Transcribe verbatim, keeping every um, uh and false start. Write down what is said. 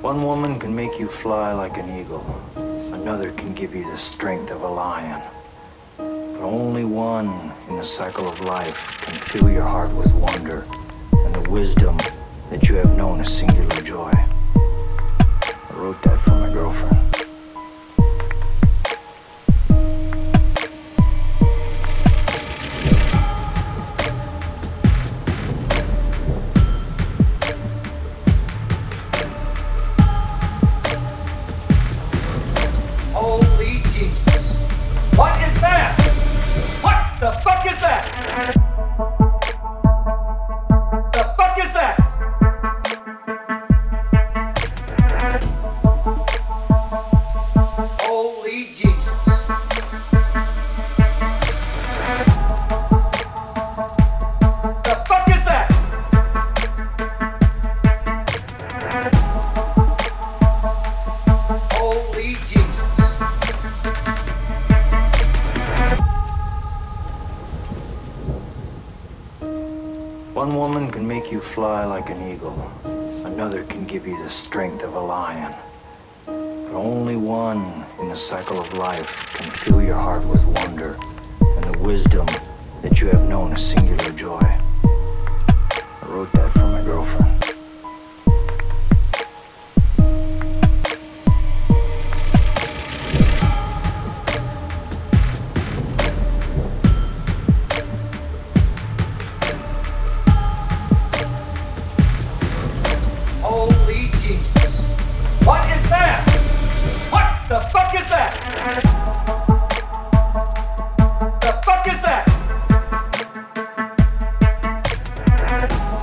One woman can make you fly like an eagle. Another can give you the strength of a lion. But only one in the cycle of life can fill your heart with wonder and the wisdom that you have known as singular joy. I wrote that for my girlfriend. Holy Jesus. What is that? What the fuck is that? The fuck is that? Holy Jesus. The fuck is that? Holy Jesus. One woman can make you fly like an eagle. Another can give you the strength of a lion. But only one in the cycle of life can fill your heart with wonder and the wisdom that you have known as singular joy. I wrote that for my girlfriend. Holy Jesus. What is that? What the fuck is that? The fuck is that?